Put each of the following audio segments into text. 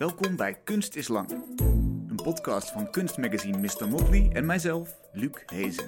Welkom bij Kunst is Lang. Een podcast van kunstmagazine Mr. Motley en mijzelf, Luc Hezen.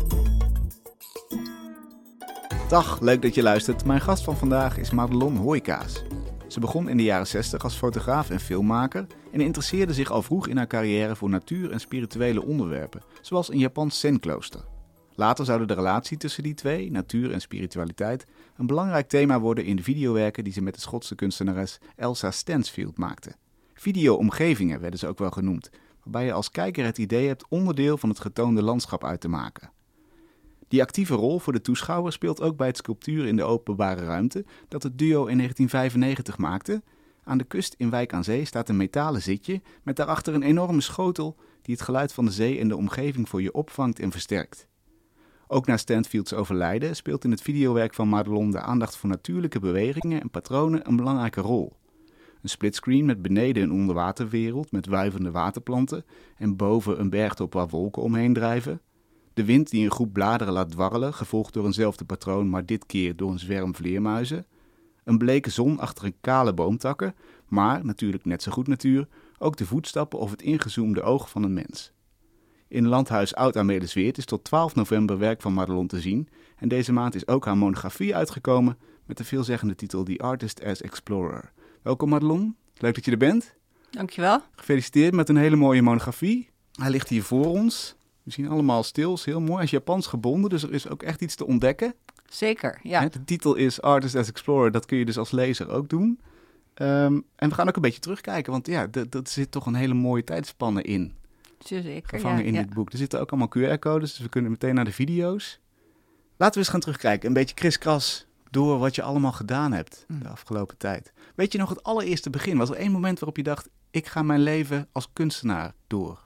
Dag, leuk dat je luistert. Mijn gast van vandaag is Madelon Hooikaas. Ze begon in de jaren 60 als fotograaf en filmmaker en interesseerde zich al vroeg in haar carrière voor natuur en spirituele onderwerpen, zoals een Japans zenklooster. Later zouden de relatie tussen die twee, natuur en spiritualiteit, een belangrijk thema worden in de videowerken die ze met de Schotse kunstenares Elsa Stansfield maakte. Video-omgevingen werden ze ook wel genoemd, waarbij je als kijker het idee hebt onderdeel van het getoonde landschap uit te maken. Die actieve rol voor de toeschouwer speelt ook bij het sculptuur in de openbare ruimte dat het duo in 1995 maakte. Aan de kust in Wijk aan Zee staat een metalen zitje met daarachter een enorme schotel die het geluid van de zee en de omgeving voor je opvangt en versterkt. Ook na Stansfields overlijden speelt in het videowerk van Madelon de aandacht voor natuurlijke bewegingen en patronen een belangrijke rol. Een splitscreen met beneden een onderwaterwereld met wuivende waterplanten en boven een bergtop waar wolken omheen drijven. De wind die een groep bladeren laat dwarrelen, gevolgd door eenzelfde patroon, maar dit keer door een zwerm vleermuizen. Een bleke zon achter een kale boomtakken, maar, natuurlijk net zo goed natuur, ook de voetstappen of het ingezoomde oog van een mens. In Landhuis Oud-Amelisweert is tot 12 november werk van Madelon te zien en deze maand is ook haar monografie uitgekomen met de veelzeggende titel The Artist as Explorer. Welkom Madelon, leuk dat je er bent. Dankjewel. Gefeliciteerd met een hele mooie monografie. Hij ligt hier voor ons. We zien allemaal stils, heel mooi. Hij is Japans gebonden, dus er is ook echt iets te ontdekken. Zeker, ja. De titel is Artist as Explorer, dat kun je dus als lezer ook doen. En we gaan ook een beetje terugkijken, want ja, er zit toch een hele mooie tijdspanne in. Zeker, gevangen in dit boek. Er zitten ook allemaal QR-codes, dus we kunnen meteen naar de video's. Laten we eens gaan terugkijken, een beetje kriskras door wat je allemaal gedaan hebt de afgelopen tijd. Weet je nog het allereerste begin? Was er één moment waarop je dacht, ik ga mijn leven als kunstenaar door?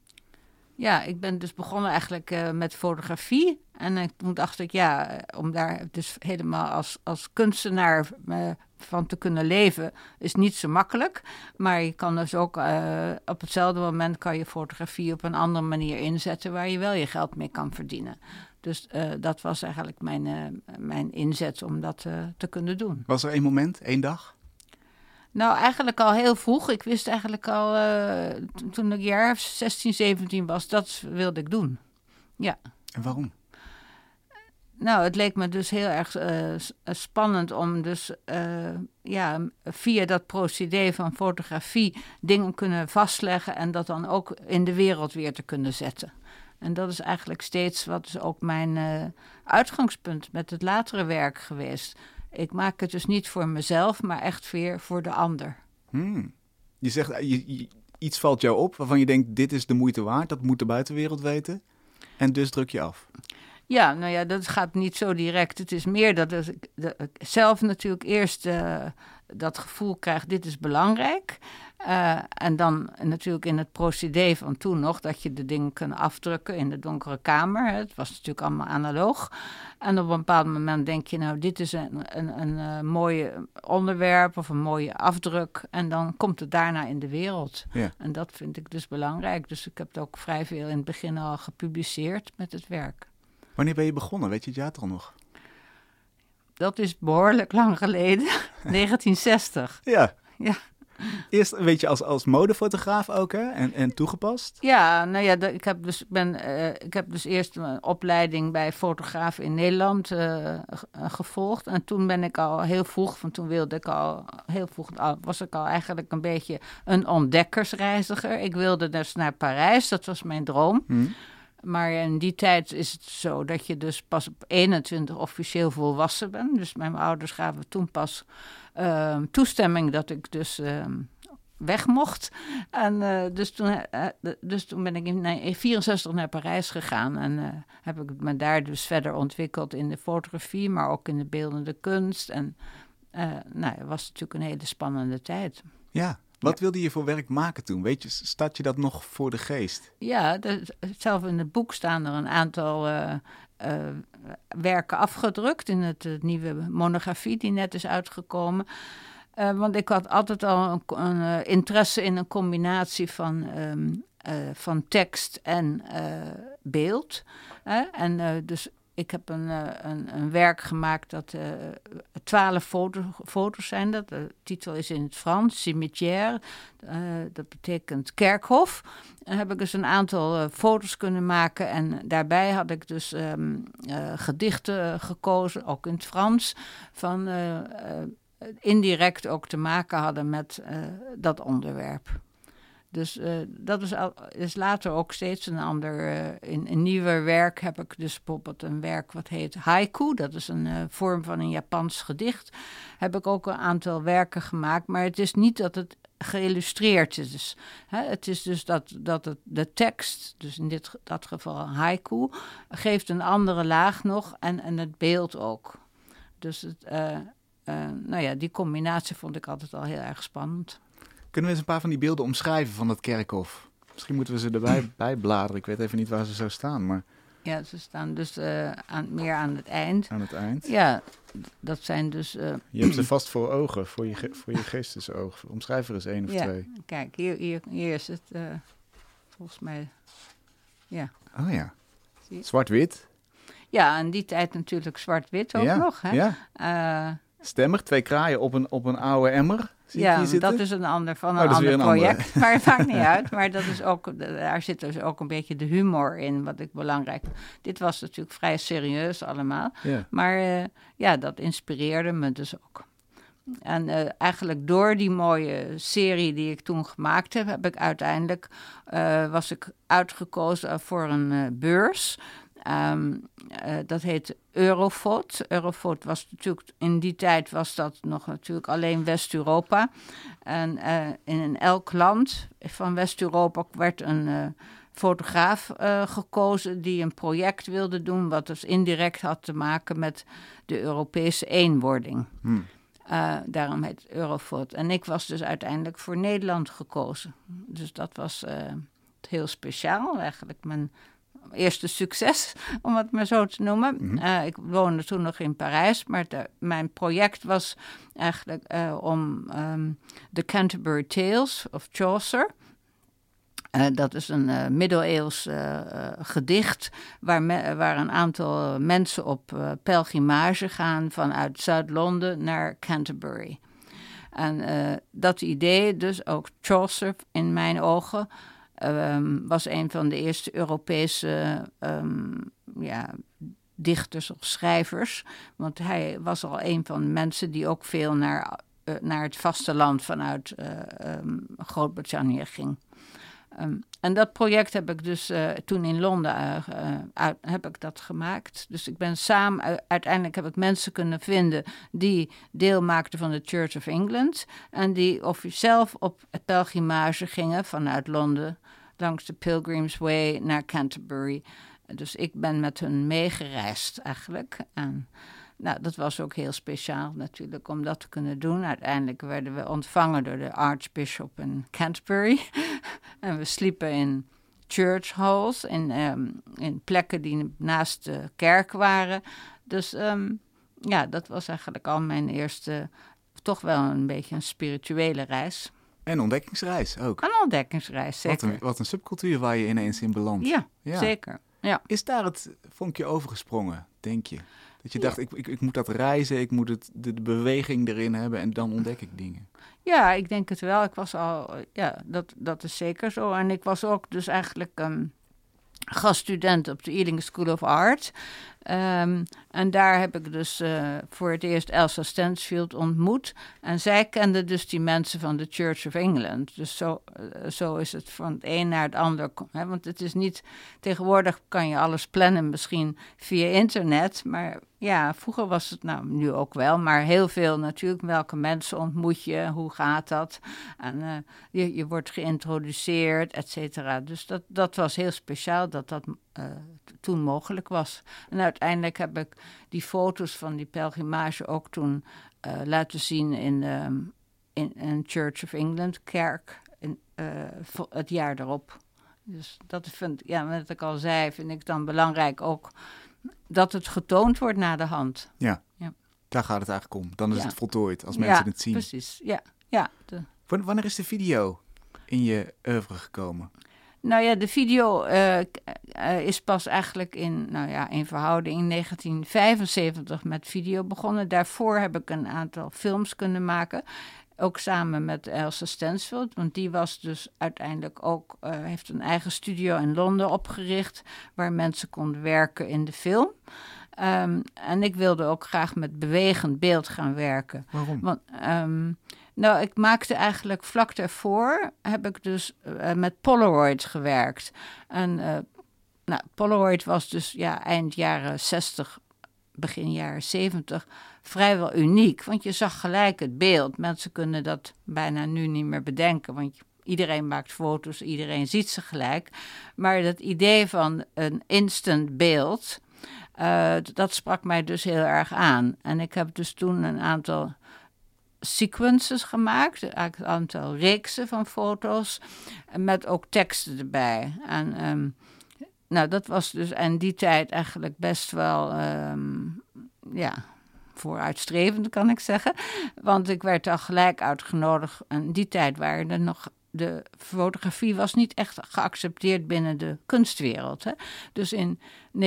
Ja, ik ben dus begonnen eigenlijk met fotografie. En toen dacht ik, om daar dus helemaal als kunstenaar van te kunnen leven, is niet zo makkelijk. Maar je kan dus ook op hetzelfde moment kan je fotografie op een andere manier inzetten waar je wel je geld mee kan verdienen. Dus dat was eigenlijk mijn inzet om dat te kunnen doen. Was er één moment, één dag? Nou, eigenlijk al heel vroeg. Ik wist eigenlijk al toen ik jaar 16, 17 was, dat wilde ik doen. Ja. En waarom? Nou, het leek me dus heel erg spannend om dus via dat procedé van fotografie dingen kunnen vastleggen en dat dan ook in de wereld weer te kunnen zetten. En dat is eigenlijk steeds wat is ook mijn uitgangspunt met het latere werk geweest. Ik maak het dus niet voor mezelf, maar echt weer voor de ander. Je zegt, iets valt jou op waarvan je denkt, dit is de moeite waard, dat moet de buitenwereld weten. En dus druk je af. Ja, nou ja, dat gaat niet zo direct. Het is meer dat ik zelf natuurlijk eerst dat gevoel krijg, dit is belangrijk. En dan natuurlijk in het procedé van toen nog, dat je de dingen kan afdrukken in de donkere kamer. Het was natuurlijk allemaal analoog. En op een bepaald moment denk je, nou, dit is een mooi onderwerp of een mooie afdruk. En dan komt het daarna in de wereld. Ja. En dat vind ik dus belangrijk. Dus ik heb het ook vrij veel in het begin al gepubliceerd met het werk. Wanneer ben je begonnen? Weet je het jaartal nog? Dat is behoorlijk lang geleden. 1960. Ja. Eerst een beetje als modefotograaf ook, hè? En toegepast? Ja, nou ja, ik heb dus eerst een opleiding bij fotograaf in Nederland gevolgd. En toen ben ik al heel vroeg, was ik al eigenlijk een beetje een ontdekkersreiziger. Ik wilde dus naar Parijs, dat was mijn droom. Maar in die tijd is het zo dat je dus pas op 21 officieel volwassen bent. Dus mijn ouders gaven toen pas toestemming dat ik dus weg mocht. En dus toen ben ik in 1964 naar Parijs gegaan. En heb ik me daar dus verder ontwikkeld in de fotografie, maar ook in de beeldende kunst. En het was natuurlijk een hele spannende tijd. Ja. Wat wilde je voor werk maken toen? Weet je, staat je dat nog voor de geest? Ja, zelf in het boek staan er een aantal werken afgedrukt in het nieuwe monografie die net is uitgekomen. Want ik had altijd al een interesse in een combinatie van tekst en beeld. Dus ik heb een werk gemaakt dat 12 foto's zijn. De titel is in het Frans, cimetière. Dat betekent kerkhof. Dan heb ik dus een aantal foto's kunnen maken. En daarbij had ik dus gedichten gekozen, ook in het Frans, van indirect ook te maken hadden met dat onderwerp. Dus dat is later ook steeds een ander... in een nieuwer werk heb ik dus bijvoorbeeld een werk wat heet haiku. Dat is een vorm van een Japans gedicht. Heb ik ook een aantal werken gemaakt. Maar het is niet dat het geïllustreerd is. Het is dus dat de tekst, dus in dat geval haiku, geeft een andere laag nog en het beeld ook. Dus die combinatie vond ik altijd al heel erg spannend. Kunnen we eens een paar van die beelden omschrijven van dat kerkhof? Misschien moeten we ze erbij bijbladeren. Ik weet even niet waar ze zo staan, maar... Ja, ze staan dus meer aan het eind. Aan het eind? Ja, dat zijn dus... Je hebt ze vast voor ogen, voor je geestesoog. Omschrijf er eens 1 of 2. Kijk, hier is het volgens mij... Ja. Oh ja, zwart-wit. Ja, in die tijd natuurlijk zwart-wit ook nog. Hè? Ja. Stemmig, 2 kraaien op een oude emmer. Dat is een ander project. Maar het maakt niet uit. Maar dat is ook, daar zit dus ook een beetje de humor in, wat ik belangrijk vind. Dit was natuurlijk vrij serieus allemaal. Ja. Maar dat inspireerde me dus ook. En eigenlijk door die mooie serie die ik toen gemaakt heb ik uiteindelijk... was ik uitgekozen voor een beurs... dat heet Eurofot. Eurofot was natuurlijk, in die tijd was dat nog natuurlijk alleen West-Europa. En in elk land van West-Europa werd een fotograaf gekozen die een project wilde doen, wat dus indirect had te maken met de Europese eenwording. Daarom heet het Eurofot. En ik was dus uiteindelijk voor Nederland gekozen. Dus dat was heel speciaal eigenlijk. Mijn eerste succes, om het maar zo te noemen. Mm-hmm. Ik woonde toen nog in Parijs, maar mijn project was eigenlijk om de Canterbury Tales of Chaucer. Dat is een middeleeuws gedicht waar een aantal mensen op pelgrimage gaan vanuit Zuid-Londen naar Canterbury. En dat idee, dus ook Chaucer in mijn ogen, was een van de eerste Europese dichters of schrijvers. Want hij was al een van de mensen die ook veel naar het vasteland vanuit Groot-Brittannië ging. En dat project heb ik dus toen in Londen heb ik dat gemaakt. Dus ik ben uiteindelijk heb ik mensen kunnen vinden die deel maakten van de Church of England. En die zelf op pelgrimage gingen vanuit Londen langs de Pilgrim's Way naar Canterbury. Dus ik ben met hun meegereisd eigenlijk. En dat was ook heel speciaal natuurlijk om dat te kunnen doen. Uiteindelijk werden we ontvangen door de Archbishop in Canterbury. En we sliepen in church halls, in plekken die naast de kerk waren. Dus dat was eigenlijk al mijn eerste, toch wel een beetje een spirituele reis. En ontdekkingsreis ook. Een ontdekkingsreis, zeker. Wat een subcultuur waar je ineens in belandt. Ja, zeker. Ja. Is daar het vonkje overgesprongen, denk je? Dat je dacht, ik moet dat reizen, ik moet de beweging erin hebben en dan ontdek ik dingen. Ja, ik denk het wel. Ik was al, dat is zeker zo. En ik was ook dus eigenlijk gaststudent op de Ealing School of Art. En daar heb ik dus voor het eerst Elsa Stansfield ontmoet. En zij kende dus die mensen van de Church of England. Dus zo is het van het een naar het ander. Hè? Want het is niet... Tegenwoordig kan je alles plannen misschien via internet. Maar ja, vroeger was het nu ook wel. Maar heel veel natuurlijk. Welke mensen ontmoet je? Hoe gaat dat? En je wordt geïntroduceerd, et cetera. Dus dat was heel speciaal dat toen mogelijk was. En uiteindelijk heb ik die foto's van die pelgrimage ook toen laten zien in een Church of England kerk het jaar erop. Dus dat wat ik al zei, vind ik dan belangrijk ook dat het getoond wordt na de hand. Ja. Daar gaat het eigenlijk om. Dan is het voltooid als mensen het zien. Precies. Ja. Wanneer is de video in je oeuvre gekomen? Nou ja, de video is pas eigenlijk in verhouding in 1975 met video begonnen. Daarvoor heb ik een aantal films kunnen maken. Ook samen met Elsa Stansfield, want die was dus uiteindelijk ook, heeft een eigen studio in Londen opgericht, waar mensen konden werken in de film. En ik wilde ook graag met bewegend beeld gaan werken. Waarom? Want, ik maakte eigenlijk vlak daarvoor, heb ik dus met Polaroid gewerkt. En Polaroid was dus eind jaren 60, begin jaren 70 vrijwel uniek. Want je zag gelijk het beeld. Mensen kunnen dat bijna nu niet meer bedenken, want iedereen maakt foto's, iedereen ziet ze gelijk. Maar dat idee van een instant beeld, dat sprak mij dus heel erg aan. En ik heb dus toen een aantal sequences gemaakt, een aantal reeksen van foto's, met ook teksten erbij. En dat was dus in die tijd eigenlijk best wel, vooruitstrevend kan ik zeggen. Want ik werd al gelijk uitgenodigd. En die tijd waren er nog, de fotografie was niet echt geaccepteerd binnen de kunstwereld. Hè? Dus in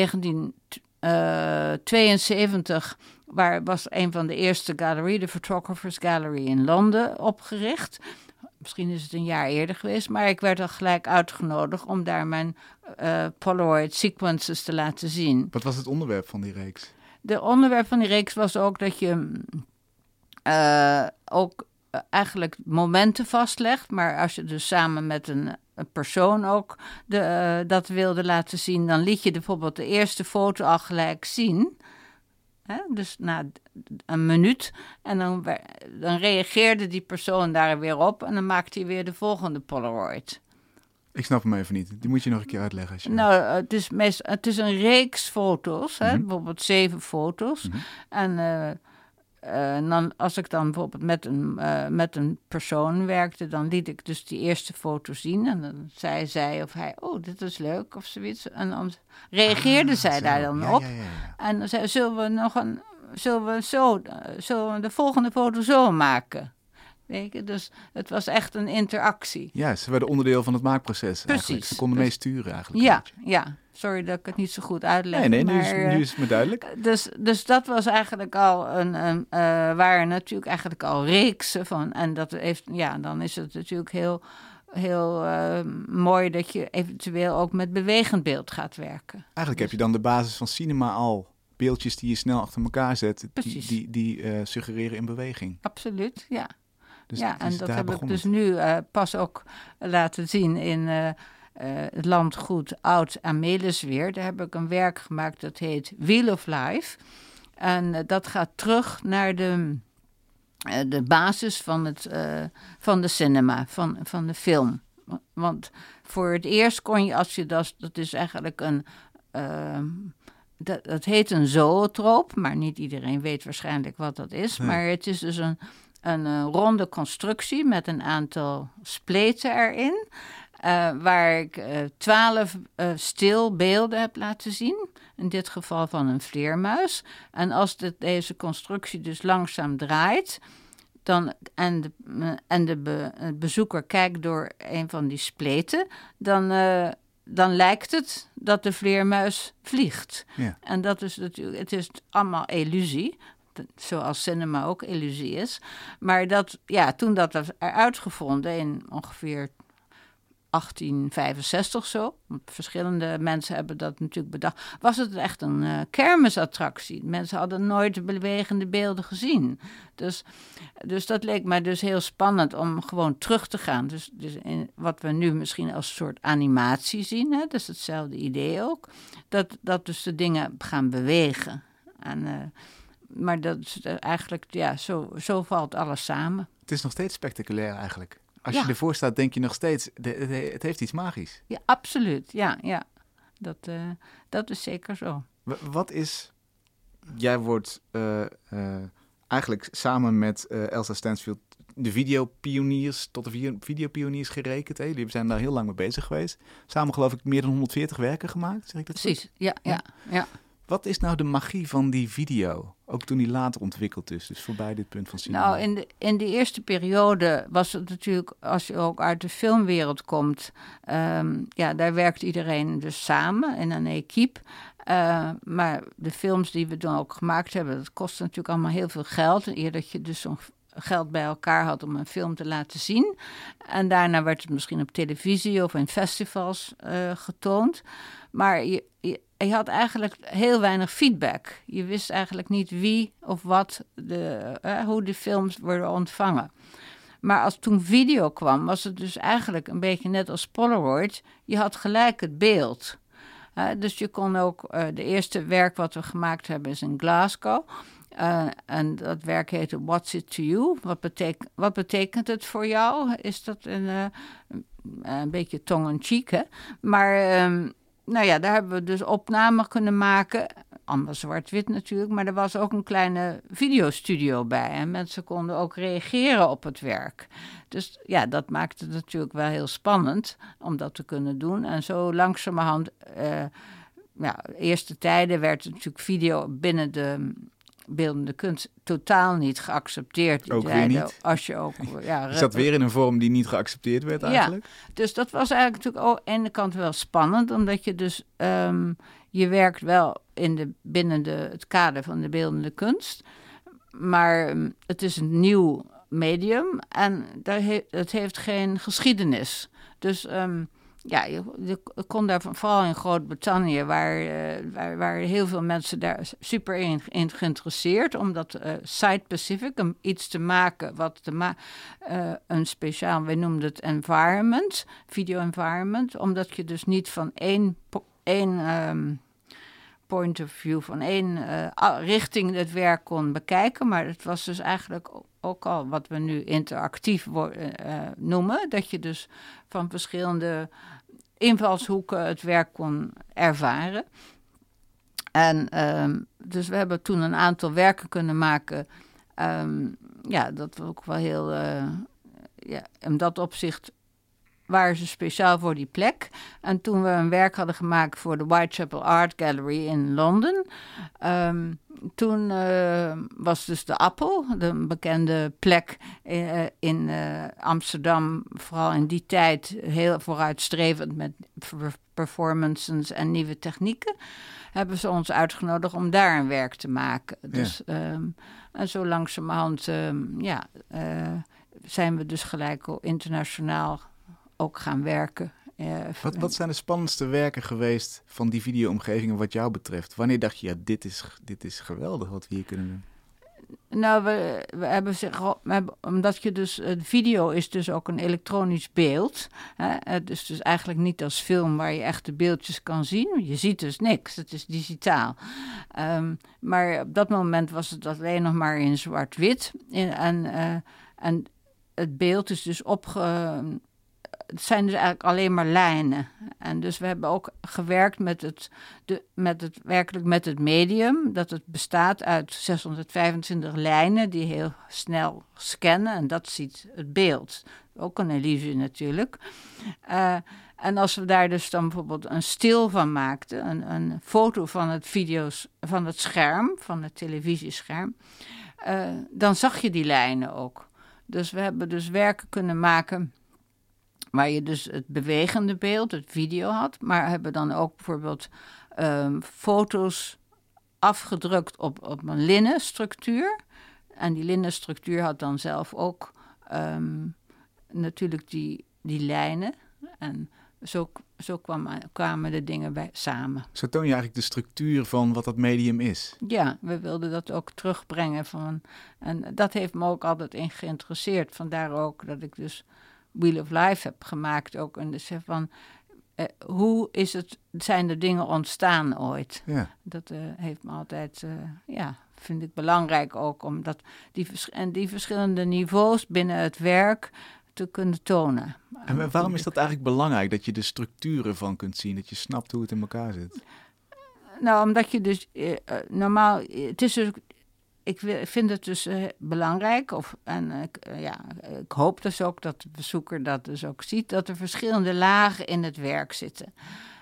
1972 was een van de eerste gallery, de Photographers Gallery in Londen, opgericht. Misschien is het een jaar eerder geweest, maar ik werd al gelijk uitgenodigd om daar mijn Polaroid sequences te laten zien. Wat was het onderwerp van die reeks? De onderwerp van die reeks was ook dat je eigenlijk momenten vastlegt, maar als je dus samen met een persoon ook dat wilde laten zien, dan liet je bijvoorbeeld de eerste foto al gelijk zien. Dus na een minuut. En dan reageerde die persoon daar weer op. En dan maakte hij weer de volgende Polaroid. Ik snap hem even niet. Die moet je nog een keer uitleggen. Als je... Nou, het is een reeks foto's. Mm-hmm. Bijvoorbeeld 7 foto's. Mm-hmm. En dan, als ik dan bijvoorbeeld met een persoon werkte, dan liet ik dus die eerste foto zien. En dan zei zij of hij, oh, dit is leuk of zoiets. En dan reageerde zij daar dan op. Ja. En dan zei, zullen we de volgende foto zo maken? Weet je? Dus het was echt een interactie. Ja, ze werden onderdeel van het maakproces. Precies. Eigenlijk. Ze konden meesturen eigenlijk. Ja. Sorry dat ik het niet zo goed uitleg. Nee, maar, nu is het me duidelijk. Dus dat was eigenlijk al waren natuurlijk eigenlijk al reeksen van. En dat heeft, dan is het natuurlijk heel mooi dat je eventueel ook met bewegend beeld gaat werken. Eigenlijk heb je dan de basis van cinema al. Beeldjes die je snel achter elkaar zet, die suggereren in beweging. Absoluut, ja. Dus en dat heb begonnen. ik dus nu pas ook laten zien in het landgoed Oud-Amelisweer. Daar heb ik een werk gemaakt dat heet Wheel of Life. En dat gaat terug naar de basis van de cinema, van de film. Want voor het eerst kon je, als je dat is eigenlijk dat heet een zoetroop, maar niet iedereen weet waarschijnlijk wat dat is. Nee. Maar het is dus een ronde constructie met een aantal spleten erin, waar ik 12 stilbeelden heb laten zien. In dit geval van een vleermuis. En als deze constructie dus langzaam draait, en de bezoeker kijkt door een van die spleten, dan lijkt het dat de vleermuis vliegt. Ja. En dat is natuurlijk, het is allemaal illusie, zoals cinema ook illusie is. Maar toen dat was uitgevonden in ongeveer 1865 zo, want verschillende mensen hebben dat natuurlijk bedacht, was het echt een kermisattractie. Mensen hadden nooit de bewegende beelden gezien. Dus dat leek mij dus heel spannend om gewoon terug te gaan. Dus in wat we nu misschien als een soort animatie zien, hè, dat is hetzelfde idee ook, dat dus de dingen gaan bewegen. Maar dat is eigenlijk, zo valt alles samen. Het is nog steeds spectaculair eigenlijk. Als je ervoor staat, denk je nog steeds, het heeft iets magisch. Ja, absoluut. Ja. Dat is zeker zo. Wat is... Jij wordt eigenlijk samen met Elsa Stansfield de videopioniers, tot de videopioniers gerekend. Hè? Jullie zijn daar heel lang mee bezig geweest. Samen geloof ik meer dan 140 werken gemaakt, zeg ik dat precies, goed? Ja. Wat is nou de magie van die video? Ook toen die later ontwikkeld is, dus voorbij dit punt van cinema. Nou, in de eerste periode was het natuurlijk, als je ook uit de filmwereld komt, daar werkt iedereen dus samen in een equipe. Maar de films die we dan ook gemaakt hebben, dat kostte natuurlijk allemaal heel veel geld. Eer dat je dus zo'n geld bij elkaar had om een film te laten zien. En daarna werd het misschien op televisie of in festivals getoond. Maar je had eigenlijk heel weinig feedback. Je wist eigenlijk niet wie of wat, hoe de films worden ontvangen. Maar als toen video kwam, was het dus eigenlijk een beetje net als Polaroid. Je had gelijk het beeld. Dus je kon ook, de eerste werk wat we gemaakt hebben is in Glasgow. En dat werk heette What's It To You? Wat betekent het voor jou? Is dat een beetje tongue-in-cheek, hè? Maar daar hebben we dus opnamen kunnen maken. Allemaal zwart-wit natuurlijk, maar er was ook een kleine videostudio bij. En mensen konden ook reageren op het werk. Dus ja, dat maakte het natuurlijk wel heel spannend om dat te kunnen doen. En zo langzamerhand, de eerste tijden werd natuurlijk video binnen de beeldende kunst totaal niet geaccepteerd. Ook weer niet? Als je ook, je zat weer in een vorm die niet geaccepteerd werd eigenlijk? Ja, dus dat was eigenlijk natuurlijk ook aan de ene kant wel spannend, omdat je dus, je werkt wel binnen het kader van de beeldende kunst, maar het is een nieuw medium en het heeft geen geschiedenis. Dus je kon daar vooral in Groot-Brittannië, waar heel veel mensen daar super in geïnteresseerd, omdat site-specific, om iets te maken een speciaal, wij noemden het environment, video environment, omdat je dus niet van één point of view, van één richting het werk kon bekijken, maar het was dus eigenlijk ook al wat we nu interactief noemen, dat je dus van verschillende invalshoeken het werk kon ervaren. En dus we hebben toen een aantal werken kunnen maken. Dat was ook wel heel, in dat opzicht waren ze speciaal voor die plek. En toen we een werk hadden gemaakt voor de Whitechapel Art Gallery in Londen, toen was dus de Appel, de bekende plek in Amsterdam, vooral in die tijd heel vooruitstrevend met performances en nieuwe technieken, hebben ze ons uitgenodigd om daar een werk te maken. Dus, en zo langzamerhand zijn we dus gelijk internationaal ook gaan werken. Wat zijn de spannendste werken geweest van die videoomgevingen wat jou betreft? Wanneer dacht je, dit is geweldig wat we hier kunnen doen? Nou, we hebben omdat je dus, video is dus ook een elektronisch beeld. Het is dus eigenlijk niet als film waar je echt de beeldjes kan zien. Je ziet dus niks, het is digitaal. Maar op dat moment was het alleen nog maar in zwart-wit. En het beeld is dus het zijn dus eigenlijk alleen maar lijnen. En dus we hebben ook gewerkt met het medium. Dat het bestaat uit 625 lijnen die heel snel scannen. En dat ziet het beeld. Ook een illusie natuurlijk. En als we daar dus dan bijvoorbeeld een stil van maakten. Een foto van het scherm, van het televisiescherm. Dan zag je die lijnen ook. Dus we hebben dus werken kunnen maken waar je dus het bewegende beeld, het video had, maar hebben dan ook bijvoorbeeld foto's afgedrukt op een linnen structuur. En die linnen structuur had dan zelf ook natuurlijk die lijnen. En zo kwamen de dingen samen. Zo toon je eigenlijk de structuur van wat dat medium is. Ja, we wilden dat ook terugbrengen. En dat heeft me ook altijd in geïnteresseerd. Vandaar ook dat ik dus Wheel of Life heb gemaakt ook. En dus van, hoe zijn de dingen ontstaan ooit? Ja. Dat heeft me altijd, vind ik belangrijk ook. Omdat die verschillende niveaus binnen het werk te kunnen tonen. En waarom is dat eigenlijk belangrijk? Dat je de structuren van kunt zien. Dat je snapt hoe het in elkaar zit. Nou, omdat je dus normaal... Het is dus, ik vind het dus belangrijk. Ik hoop dus ook dat de bezoeker dat dus ook ziet. Dat er verschillende lagen in het werk zitten.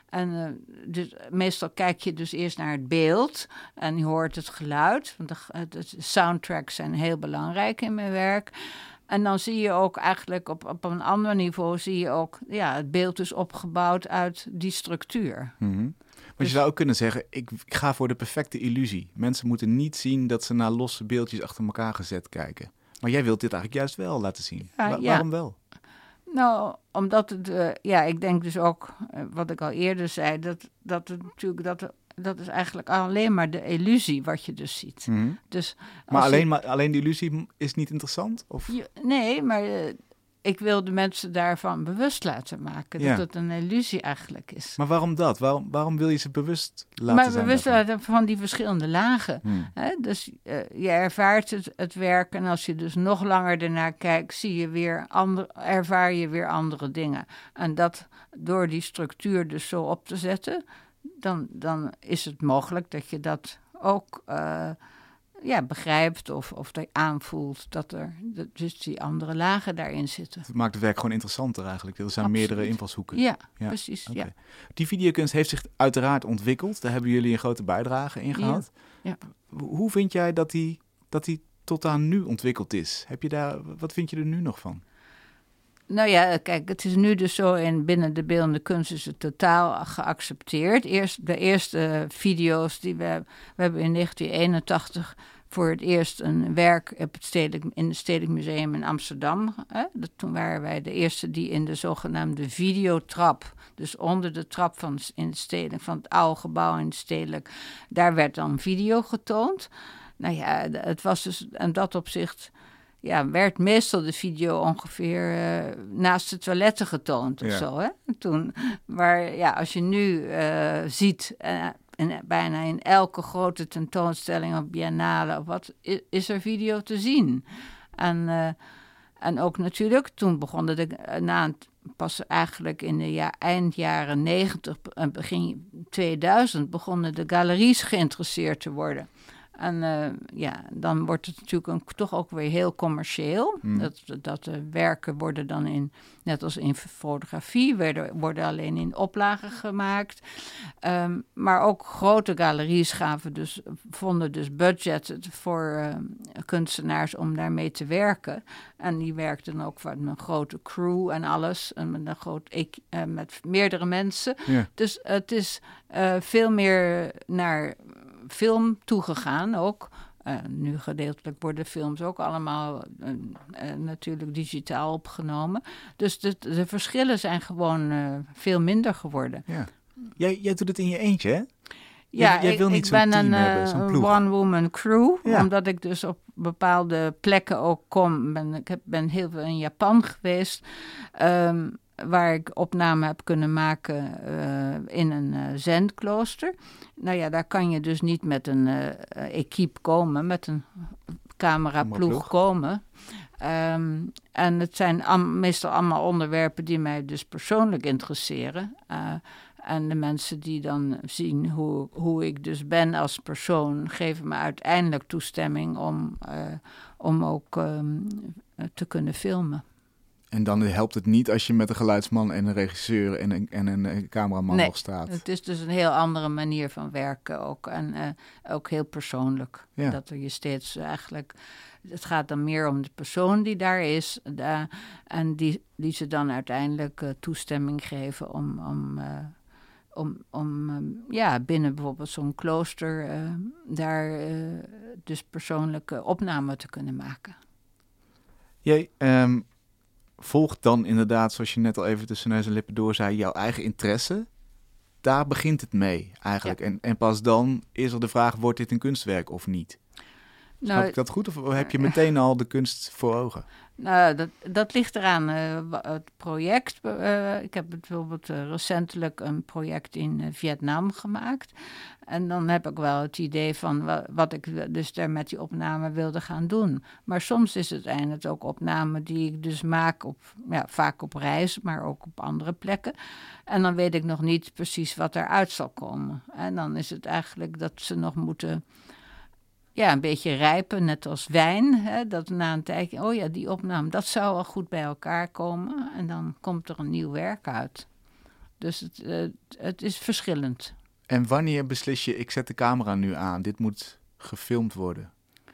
En dus meestal kijk je dus eerst naar het beeld en je hoort het geluid. Want de soundtracks zijn heel belangrijk in mijn werk. En dan zie je ook eigenlijk op een ander niveau zie je ook, het beeld is opgebouwd uit die structuur. Mm-hmm. Want je zou ook kunnen zeggen, ik ga voor de perfecte illusie. Mensen moeten niet zien dat ze naar losse beeldjes achter elkaar gezet kijken. Maar jij wilt dit eigenlijk juist wel laten zien. Waarom wel? Nou, omdat het, ik denk dus ook, wat ik al eerder zei, dat het natuurlijk, dat is eigenlijk alleen maar de illusie wat je dus ziet. Mm-hmm. Dus maar alleen de illusie is niet interessant? Of? Nee, maar ik wil de mensen daarvan bewust laten maken. Dat het een illusie eigenlijk is. Maar waarom dat? Waarom wil je ze bewust laten zijn? Bewust laten van die verschillende lagen. Hè? Dus je ervaart het werk en als je dus nog langer ernaar kijkt, ervaar je weer andere dingen. En dat door die structuur dus zo op te zetten, dan is het mogelijk dat je dat ook begrijpt of dat je aanvoelt dat er dus die andere lagen daarin zitten. Het maakt het werk gewoon interessanter eigenlijk. Er zijn meerdere invalshoeken. Ja, precies. Okay. Ja. Die videokunst heeft zich uiteraard ontwikkeld. Daar hebben jullie een grote bijdrage in gehad. Ja. Hoe vind jij dat die tot aan nu ontwikkeld is? Wat vind je er nu nog van? Nou ja, kijk, het is nu dus zo binnen de beeldende kunst is het totaal geaccepteerd. De eerste video's die we hebben in 1981 voor het eerst een werk in het Stedelijk Museum in Amsterdam. Toen waren wij de eerste die in de zogenaamde videotrap, dus onder de trap van het oude gebouw in het Stedelijk, daar werd dan video getoond. Nou ja, het was dus in dat opzicht, werd meestal de video ongeveer naast de toiletten getoond of zo. Hè? Als je nu ziet, bijna in elke grote tentoonstelling of biennale of wat, is er video te zien. En ook natuurlijk, toen begonnen pas eigenlijk in de eind jaren 90 en begin 2000 begonnen de galeries geïnteresseerd te worden. En dan wordt het natuurlijk toch ook weer heel commercieel. Dat de werken worden dan net als in fotografie, worden alleen in oplagen gemaakt. Maar ook grote galeries vonden dus budget voor kunstenaars om daarmee te werken. En die werkten ook met een grote crew en alles. En met meerdere mensen. Ja. Dus het is veel meer naar film toegegaan ook. Nu gedeeltelijk worden films ook allemaal natuurlijk digitaal opgenomen. Dus de verschillen zijn gewoon veel minder geworden. Ja. Jij doet het in je eentje, hè? Ja, jij wil niet zo'n team hebben, zo'n ploeg. one-woman crew. Ja. Omdat ik dus op bepaalde plekken ook kom. Ik ben heel veel in Japan geweest. Waar ik opname heb kunnen maken in een zenklooster. Nou ja, daar kan je dus niet met een equipe komen, met een cameraploeg komen. En het zijn meestal allemaal onderwerpen die mij dus persoonlijk interesseren. En de mensen die dan zien hoe ik dus ben als persoon, geven me uiteindelijk toestemming om ook te kunnen filmen. En dan helpt het niet als je met een geluidsman en een regisseur en een cameraman nog staat. Het is dus een heel andere manier van werken ook. En ook heel persoonlijk. Ja. Dat er je steeds eigenlijk... Het gaat dan meer om de persoon die daar is. En die ze dan uiteindelijk toestemming geven om binnen bijvoorbeeld zo'n klooster daar dus persoonlijke opnamen te kunnen maken. Jij volgt dan inderdaad, zoals je net al even tussen neus en lippen door zei, jouw eigen interesse. Daar begint het mee eigenlijk. Ja. En pas dan is er de vraag, wordt dit een kunstwerk of niet? Snap ik dat goed? Of heb je meteen al de kunst voor ogen? Nou, dat ligt eraan. Het project. Ik heb bijvoorbeeld recentelijk een project in Vietnam gemaakt. En dan heb ik wel het idee van wat ik dus daar met die opname wilde gaan doen. Maar soms is het eindelijk ook opname die ik dus maak vaak op reis, maar ook op andere plekken. En dan weet ik nog niet precies wat eruit zal komen. En dan is het eigenlijk dat ze nog moeten... een beetje rijpen, net als wijn. Hè, dat na een tijdje, die opname, dat zou wel goed bij elkaar komen. En dan komt er een nieuw werk uit. Dus het is verschillend. En wanneer beslis je, ik zet de camera nu aan, dit moet gefilmd worden?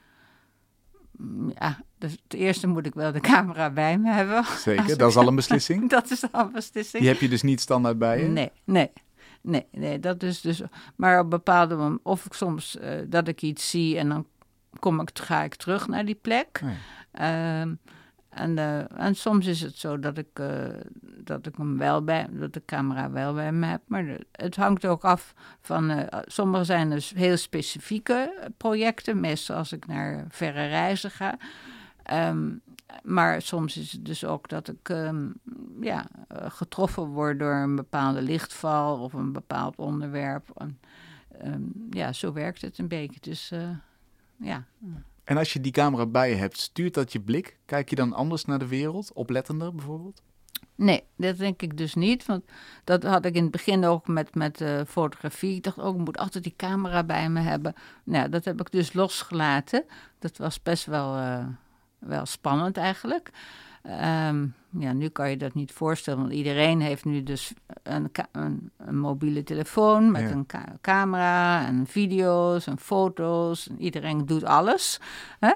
Ja, dus het eerste moet ik wel de camera bij me hebben. Zeker, dat is al een beslissing. Dat is al een beslissing. Die heb je dus niet standaard bij je? Nee, dat is dus... Maar op bepaalde momenten, of ik soms dat ik iets zie en dan ga ik terug naar die plek. Oh ja. En soms is het zo dat ik hem wel dat de camera wel bij me heb. Maar het hangt ook af van... sommige zijn dus heel specifieke projecten. Meestal als ik naar verre reizen ga. Maar soms is het dus ook dat ik getroffen word door een bepaalde lichtval of een bepaald onderwerp. Zo werkt het een beetje. Dus ja... En als je die camera bij je hebt, stuurt dat je blik? Kijk je dan anders naar de wereld? Oplettender bijvoorbeeld? Nee, dat denk ik dus niet. Want dat had ik in het begin ook met fotografie. Ik dacht ook, ik moet altijd die camera bij me hebben. Nou, dat heb ik dus losgelaten. Dat was best wel spannend eigenlijk. Nu kan je dat niet voorstellen, want iedereen heeft nu dus een mobiele telefoon met een camera en video's en foto's. En iedereen doet alles. Hè?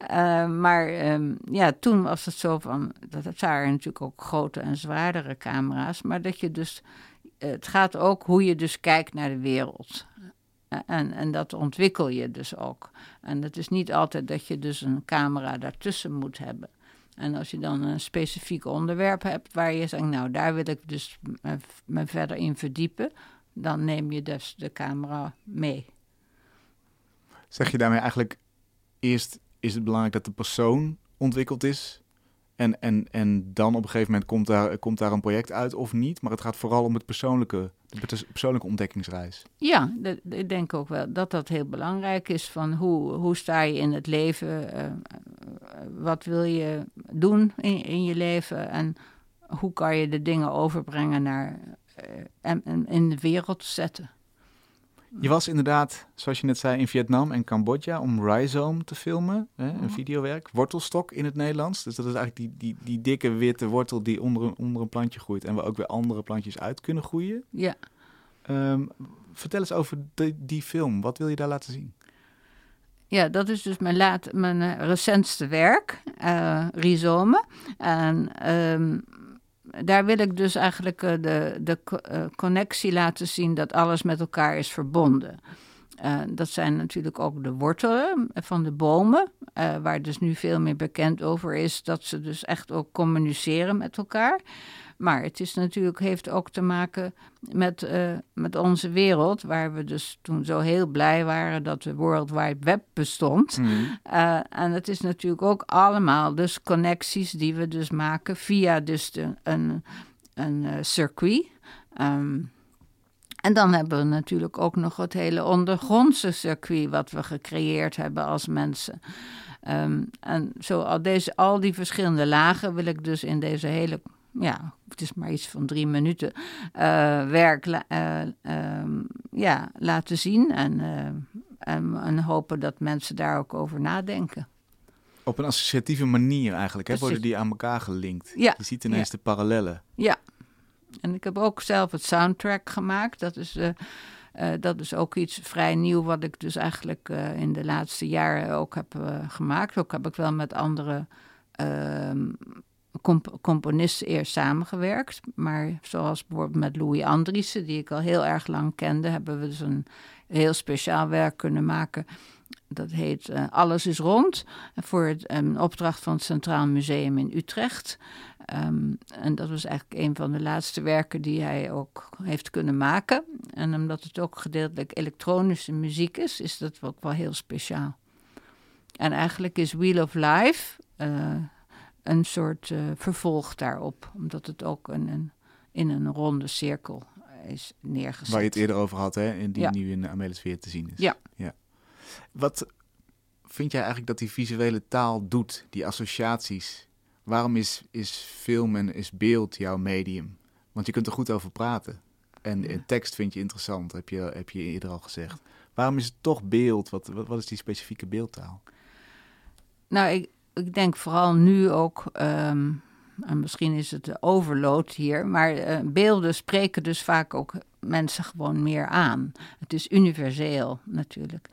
Toen was het zo van, dat waren natuurlijk ook grote en zwaardere camera's, maar dat je dus, het gaat ook hoe je dus kijkt naar de wereld. En dat ontwikkel je dus ook. En het is niet altijd dat je dus een camera daartussen moet hebben. En als je dan een specifiek onderwerp hebt waar je zegt, nou, daar wil ik dus me verder in verdiepen, dan neem je dus de camera mee. Zeg je daarmee eigenlijk, eerst is het belangrijk dat de persoon ontwikkeld is en dan op een gegeven moment komt daar een project uit of niet, maar het gaat vooral om de persoonlijke ontdekkingsreis. Ja, ik denk ook wel dat dat heel belangrijk is, van hoe sta je in het leven, wat wil je doen in je leven en hoe kan je de dingen overbrengen naar en in de wereld zetten. Je was inderdaad, zoals je net zei, in Vietnam en Cambodja om Rhizome te filmen, een videowerk. Wortelstok in het Nederlands. Dus dat is eigenlijk die dikke witte wortel die onder een plantje groeit en waar ook weer andere plantjes uit kunnen groeien. Ja. Vertel eens over die film. Wat wil je daar laten zien? Ja, dat is dus mijn recentste werk, Rhizome. En daar wil ik dus eigenlijk de connectie laten zien dat alles met elkaar is verbonden. Dat zijn natuurlijk ook de wortelen van de bomen, waar dus nu veel meer bekend over is dat ze dus echt ook communiceren met elkaar. Maar het is natuurlijk, heeft ook te maken met onze wereld, waar we dus toen zo heel blij waren dat de World Wide Web bestond. Mm. En het is natuurlijk ook allemaal dus connecties die we dus maken via dus een circuit. En dan hebben we natuurlijk ook nog het hele ondergrondse circuit wat we gecreëerd hebben als mensen. En zo al die verschillende lagen wil ik dus in deze hele... Ja, het is maar iets van 3 minuten werk laten zien. En hopen dat mensen daar ook over nadenken. Op een associatieve manier eigenlijk, hè? Worden die aan elkaar gelinkt. Ja. Je ziet ineens de parallellen. Ja, en ik heb ook zelf het soundtrack gemaakt. Dat is ook iets vrij nieuw wat ik dus eigenlijk in de laatste jaren ook heb gemaakt. Ook heb ik wel met andere... componisten eerst samengewerkt. Maar zoals bijvoorbeeld met Louis Andriessen, die ik al heel erg lang kende, hebben we dus een heel speciaal werk kunnen maken. Dat heet Alles is rond. Voor een opdracht van het Centraal Museum in Utrecht. En dat was eigenlijk een van de laatste werken die hij ook heeft kunnen maken. En omdat het ook gedeeltelijk elektronische muziek is dat ook wel heel speciaal. En eigenlijk is Wheel of Life... een soort vervolg daarop. Omdat het ook in een ronde cirkel is neergezet. Waar je het eerder over had, hè? Die nu in Amelisfeer te zien is. Ja. Wat vind jij eigenlijk dat die visuele taal doet? Die associaties. Waarom is film en is beeld jouw medium? Want je kunt er goed over praten. En tekst vind je interessant, heb je eerder al gezegd. Waarom is het toch beeld? Wat is die specifieke beeldtaal? Nou, ik denk vooral nu ook en misschien is het de overload hier, maar beelden spreken dus vaak ook mensen gewoon meer aan. Het is universeel natuurlijk.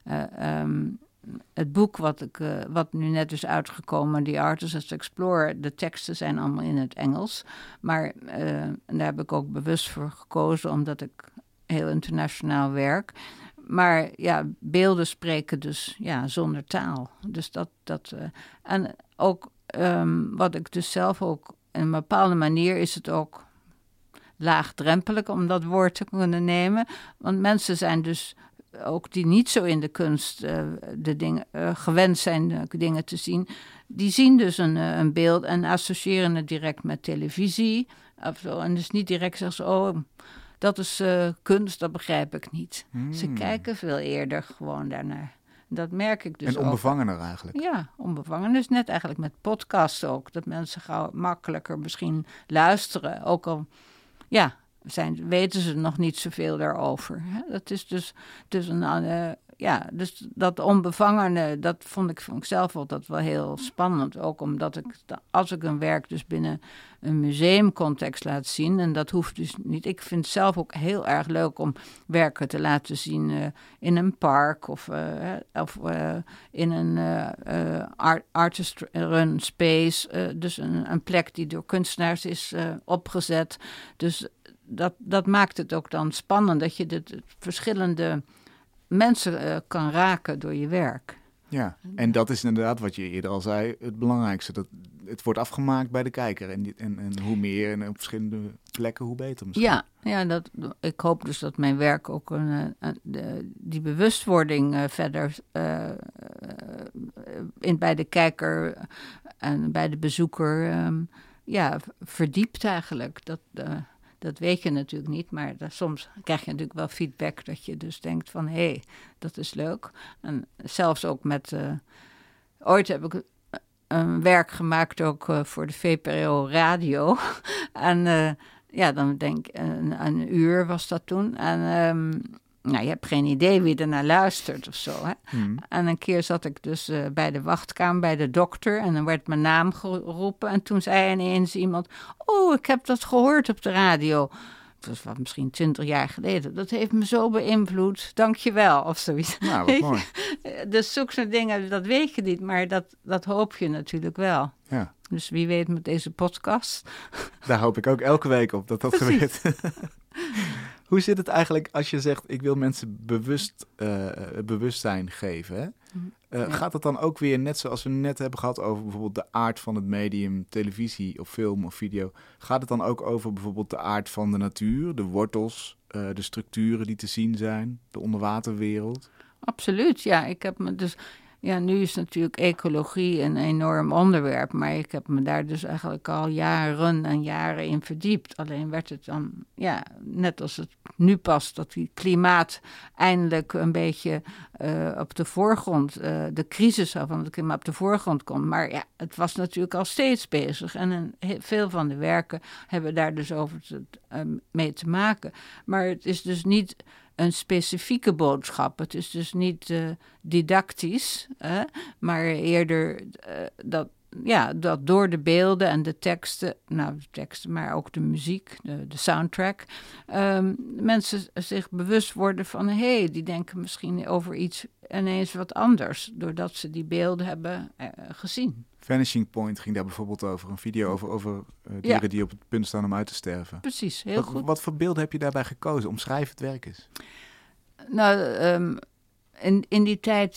Het boek wat nu net is uitgekomen, The Artist's Explorer, de teksten zijn allemaal in het Engels. Maar daar heb ik ook bewust voor gekozen, omdat ik heel internationaal werk. Maar ja, beelden spreken dus zonder taal. Dus en ook wat ik dus zelf ook, in een bepaalde manier is het ook laagdrempelig om dat woord te kunnen nemen. Want mensen zijn dus ook die niet zo in de kunst de dingen gewend zijn dingen te zien, die zien dus een beeld en associëren het direct met televisie. Of zo. En dus niet direct zeggen ze, dat is kunst, dat begrijp ik niet. Ze kijken veel eerder gewoon daarnaar. Dat merk ik dus ook. En onbevangener eigenlijk. Ja, onbevangen. Dus net eigenlijk met podcasts ook. Dat mensen gauw makkelijker misschien luisteren. Ook al, weten ze nog niet zoveel daarover. Hè? Dat is dus dus dat onbevangene, dat vond ik zelf altijd wel heel spannend. Ook omdat als ik een werk dus binnen een museumcontext laat zien, en dat hoeft dus niet. Ik vind het zelf ook heel erg leuk om werken te laten zien in een park of in een artist-run space. Dus een plek die door kunstenaars is opgezet. Dus dat maakt het ook dan spannend, dat je de verschillende mensen kan raken door je werk. Ja, en dat is inderdaad wat je eerder al zei, het belangrijkste. Dat het wordt afgemaakt bij de kijker. En hoe meer en op verschillende plekken, hoe beter misschien. Ja, ik hoop dus dat mijn werk ook die bewustwording verder bij de kijker en bij de bezoeker verdiept eigenlijk. Dat weet je natuurlijk niet, maar soms krijg je natuurlijk wel feedback dat je dus denkt van, hé, dat is leuk. En zelfs ook ooit heb ik een werk gemaakt ook voor de VPRO Radio. En dan denk ik, een uur was dat toen. En je hebt geen idee wie er naar luistert of zo. Hè? En een keer zat ik dus bij de wachtkamer bij de dokter en dan werd mijn naam geroepen. En toen zei ineens iemand, ik heb dat gehoord op de radio. Het was misschien 20 jaar geleden. Dat heeft me zo beïnvloed. Dank je wel, of zoiets. Nou, wat mooi. Dus zulke soort dingen, dat weet je niet, maar dat hoop je natuurlijk wel. Ja. Dus wie weet met deze podcast. Daar hoop ik ook elke week op dat gebeurt. Hoe zit het eigenlijk als je zegt, ik wil mensen bewustzijn geven? Hè? Gaat het dan ook weer, net zoals we net hebben gehad over bijvoorbeeld de aard van het medium, televisie of film of video, gaat het dan ook over bijvoorbeeld de aard van de natuur, de wortels, de structuren die te zien zijn, de onderwaterwereld? Absoluut, ja. Ik heb me dus... Ja, nu is natuurlijk ecologie een enorm onderwerp, maar ik heb me daar dus eigenlijk al jaren en jaren in verdiept. Alleen werd het dan, net als het nu past, dat die klimaat eindelijk een beetje op de voorgrond, de crisis van het klimaat op de voorgrond komt. Maar het was natuurlijk al steeds bezig en veel van de werken hebben daar dus mee te maken. Maar het is dus niet een specifieke boodschap. Het is dus niet didactisch, maar eerder dat door de beelden en de teksten, maar ook de muziek, de soundtrack, mensen zich bewust worden van, die denken misschien over iets ineens wat anders, doordat ze die beelden hebben gezien. Vanishing Point ging daar bijvoorbeeld over. Een video over dieren die op het punt staan om uit te sterven. Precies, heel goed. Wat voor beelden heb je daarbij gekozen? Omschrijf het werk eens. Nou, in die tijd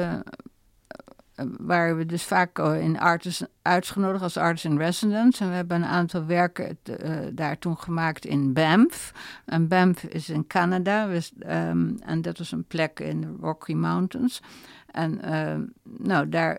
waren we dus vaak in artists uitgenodigd als artist in residence. En we hebben een aantal werken daar toen gemaakt in Banff. En Banff is in Canada. En dat was een plek in de Rocky Mountains. En daar...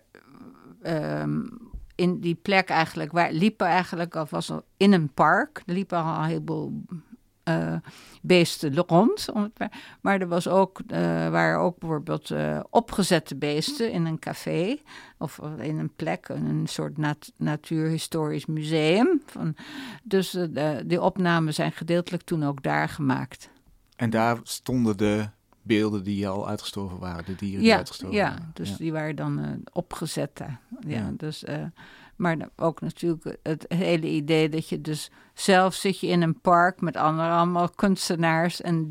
in die plek eigenlijk, was al in een park. Er liepen al een heleboel beesten rond. Maar er waren ook bijvoorbeeld opgezette beesten in een café. Of in een plek, een soort natuurhistorisch museum. Dus die opnamen zijn gedeeltelijk toen ook daar gemaakt. En daar stonden de beelden die al uitgestorven waren, de dieren die uitgestorven waren. Dus die waren dan opgezet daar. Dus, Maar ook natuurlijk het hele idee dat je dus zelf zit je in een park met allemaal kunstenaars en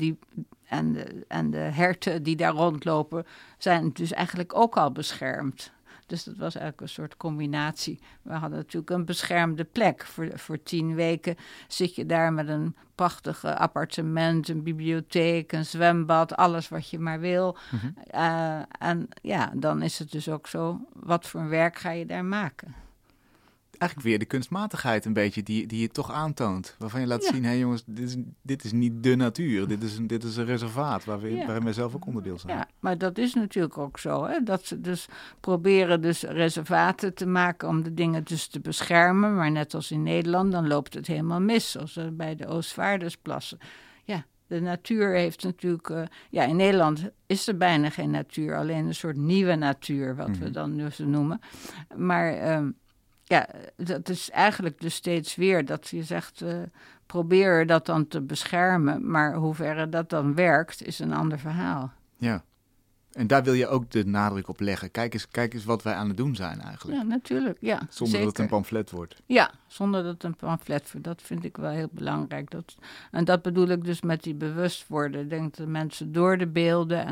de herten die daar rondlopen zijn dus eigenlijk ook al beschermd. Dus dat was eigenlijk een soort combinatie. We hadden natuurlijk een beschermde plek. Voor 10 weken zit je daar met een prachtig appartement, een bibliotheek, een zwembad, alles wat je maar wil. Mhm. En ja, dan is het dus ook zo, wat voor werk ga je daar maken? Eigenlijk weer de kunstmatigheid een beetje die je toch aantoont. Waarvan je laat zien, hé jongens, dit is niet de natuur. Dit is een reservaat waarin wij zelf ook onderdeel zijn. Ja, maar dat is natuurlijk ook zo. Hè? Dat ze dus proberen dus reservaten te maken om de dingen dus te beschermen. Maar net als in Nederland, dan loopt het helemaal mis. Zoals bij de Oostvaardersplassen. Ja, de natuur heeft natuurlijk... in Nederland is er bijna geen natuur. Alleen een soort nieuwe natuur, wat we dan dus noemen. Maar... dat is eigenlijk dus steeds weer dat je zegt, probeer dat dan te beschermen. Maar hoeverre dat dan werkt, is een ander verhaal. Ja, en daar wil je ook de nadruk op leggen. Kijk eens wat wij aan het doen zijn eigenlijk. Ja, natuurlijk, ja. Zonder zeker. dat het een pamflet wordt. Ja, zonder dat het een pamflet wordt. Dat vind ik wel heel belangrijk. En dat bedoel ik dus met die bewust worden. Ik denk dat mensen door de beelden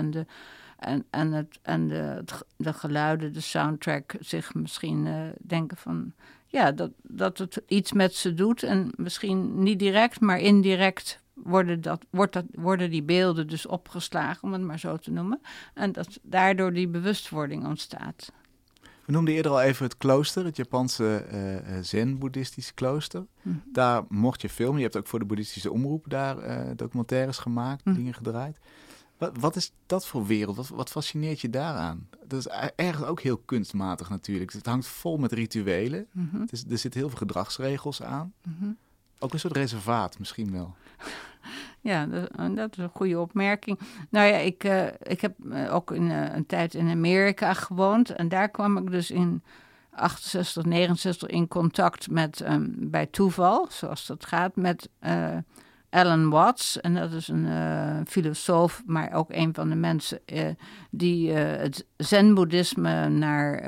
en de geluiden, de soundtrack, zich misschien denken van... Ja, dat het iets met ze doet. En misschien niet direct, maar indirect worden die beelden dus opgeslagen, om het maar zo te noemen. En dat daardoor die bewustwording ontstaat. We noemden eerder al even het klooster, het Japanse zen-boeddhistische klooster. Mm-hmm. Daar mocht je filmen. Je hebt ook voor de boeddhistische omroep daar documentaires gemaakt, dingen gedraaid. Wat is dat voor wereld? Wat fascineert je daaraan? Dat is ergens ook heel kunstmatig natuurlijk. Het hangt vol met rituelen. Mm-hmm. Er zitten heel veel gedragsregels aan. Mm-hmm. Ook een soort reservaat misschien wel. Ja, dat is een goede opmerking. Nou ja, ik heb ook een tijd in Amerika gewoond. En daar kwam ik dus in 68, 69 in contact met, bij toeval, zoals dat gaat, met... Alan Watts, en dat is een filosoof, maar ook een van de mensen die het zen-boeddhisme naar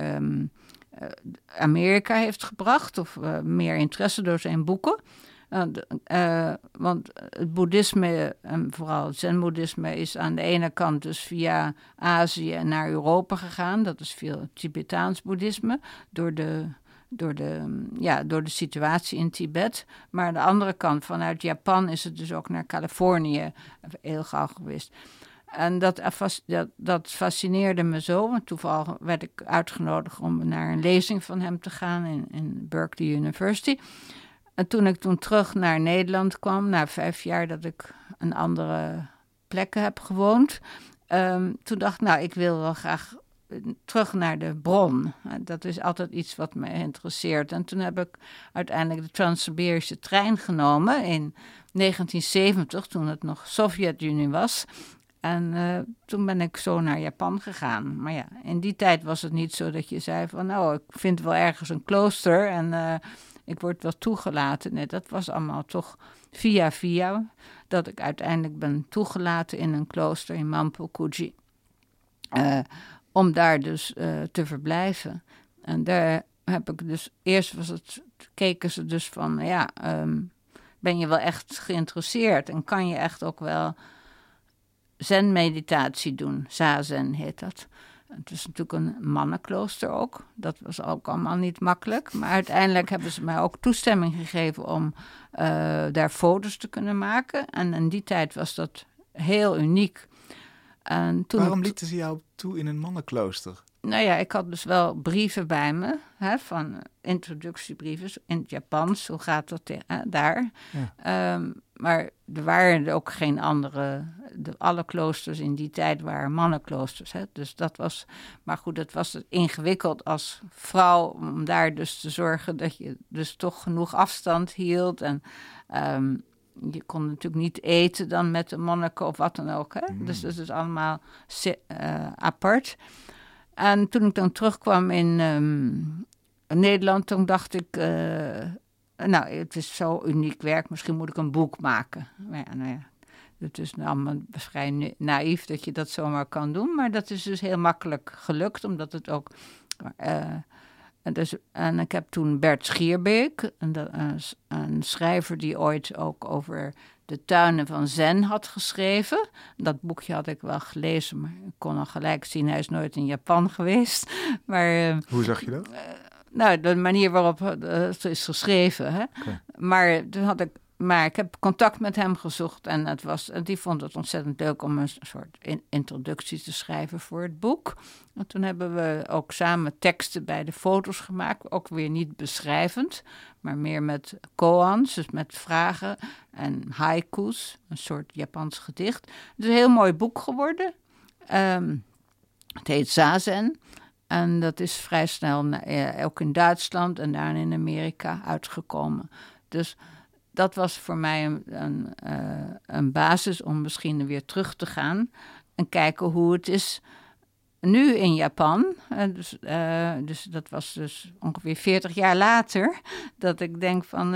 Amerika heeft gebracht, of meer interesse door zijn boeken. Want het boeddhisme, en vooral het zen-boeddhisme, is aan de ene kant dus via Azië naar Europa gegaan. Dat is veel Tibetaans boeddhisme, door de situatie in Tibet. Maar aan de andere kant, vanuit Japan is het dus ook naar Californië heel gauw geweest. En dat fascineerde me zo, want toevallig werd ik uitgenodigd om naar een lezing van hem te gaan in Berkeley University. En toen ik terug naar Nederland kwam, na 5 jaar dat ik een andere plekken heb gewoond, toen dacht ik, ik wil wel graag terug naar de bron. Dat is altijd iets wat me interesseert. En toen heb ik uiteindelijk de Trans-Siberische trein genomen in 1970, toen het nog Sovjet-Unie was. En toen ben ik zo naar Japan gegaan. Maar ja, in die tijd was het niet zo dat je zei van... ik vind wel ergens een klooster en ik word wel toegelaten. Nee, dat was allemaal toch via dat ik uiteindelijk ben toegelaten in een klooster in Mampokuji. Om daar dus te verblijven. En daar heb ik dus... Eerst keken ze dus van... ben je wel echt geïnteresseerd? En kan je echt ook wel zen-meditatie doen? Zazen heet dat. Het is natuurlijk een mannenklooster ook. Dat was ook allemaal niet makkelijk. Maar uiteindelijk hebben ze mij ook toestemming gegeven om daar foto's te kunnen maken. En in die tijd was dat heel uniek. En toen waarom lieten ze jou toe in een mannenklooster? Nou ja, ik had dus wel brieven bij me, van introductiebrieven in het Japans. Hoe gaat dat daar? Ja. Maar er waren ook geen andere... alle kloosters in die tijd waren mannenkloosters. Dus dat was... Maar goed, het was ingewikkeld als vrouw om daar dus te zorgen dat je dus toch genoeg afstand hield. En je kon natuurlijk niet eten dan met een monniken of wat dan ook. Dus dat is allemaal apart. En toen ik dan terugkwam in Nederland, toen dacht ik... het is zo uniek werk, misschien moet ik een boek maken. Maar het is allemaal vrij naïef dat je dat zomaar kan doen. Maar dat is dus heel makkelijk gelukt, omdat het ook En ik heb toen Bert Schierbeek, een schrijver die ooit ook over de tuinen van Zen had geschreven. Dat boekje had ik wel gelezen, maar ik kon al gelijk zien, hij is nooit in Japan geweest. Maar, hoe zag je dat? Nou, de manier waarop het is geschreven. Hè? Okay. Maar ik heb contact met hem gezocht en die vond het ontzettend leuk om een soort introductie te schrijven voor het boek. En toen hebben we ook samen teksten bij de foto's gemaakt, ook weer niet beschrijvend, maar meer met koans, dus met vragen en haikus, een soort Japans gedicht. Het is een heel mooi boek geworden. Het heet Zazen. En dat is vrij snel ook in Duitsland en daarna in Amerika uitgekomen. Dus dat was voor mij een basis om misschien weer terug te gaan en kijken hoe het is nu in Japan. Dus dat was dus ongeveer 40 jaar later dat ik denk van,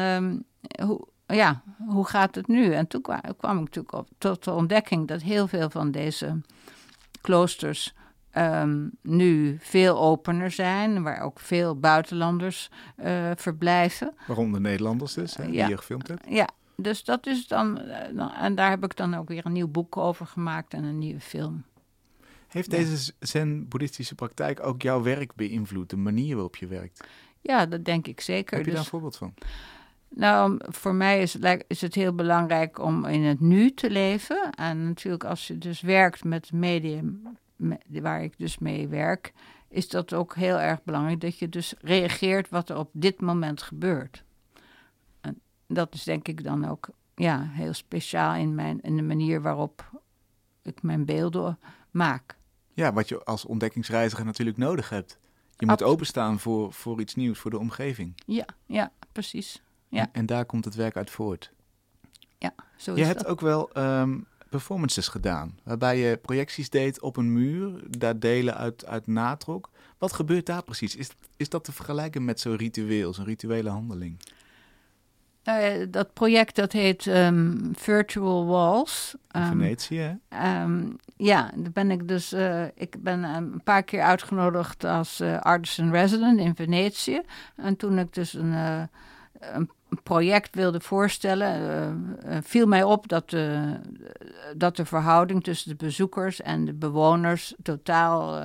hoe gaat het nu? En toen kwam ik natuurlijk tot de ontdekking dat heel veel van deze kloosters nu veel opener zijn, waar ook veel buitenlanders verblijven. Waaronder Nederlanders dus, die je gefilmd hebt? Ja, dus dat is dan, en daar heb ik dan ook weer een nieuw boek over gemaakt en een nieuwe film. Heeft deze zen-boeddhistische praktijk ook jouw werk beïnvloed, de manier waarop je werkt? Ja, dat denk ik zeker. Heb je daar een voorbeeld van? Nou, voor mij is het heel belangrijk om in het nu te leven. En natuurlijk als je dus werkt met het medium waar ik dus mee werk, is dat ook heel erg belangrijk dat je dus reageert wat er op dit moment gebeurt. En dat is denk ik dan ook heel speciaal in de manier waarop ik mijn beelden maak. Ja, wat je als ontdekkingsreiziger natuurlijk nodig hebt. Je moet openstaan voor iets nieuws, voor de omgeving. Ja, precies. Ja. En daar komt het werk uit voort. Ja, zo is je hebt ook wel performances gedaan, waarbij je projecties deed op een muur, daar delen uit natrok. Wat gebeurt daar precies? Is dat te vergelijken met zo'n ritueel, zo'n rituele handeling? Dat project dat heet Virtual Walls. In Venetië, hè? Daar ben ik dus. Ik ben een paar keer uitgenodigd als artist in resident in Venetië. En toen ik dus een project wilde voorstellen, viel mij op dat de verhouding tussen de bezoekers en de bewoners totaal,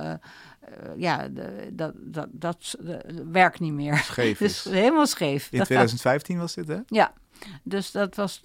dat werkt niet meer. Scheef is. Dus helemaal scheef. In 2015 was dit, hè? Ja, dus dat was,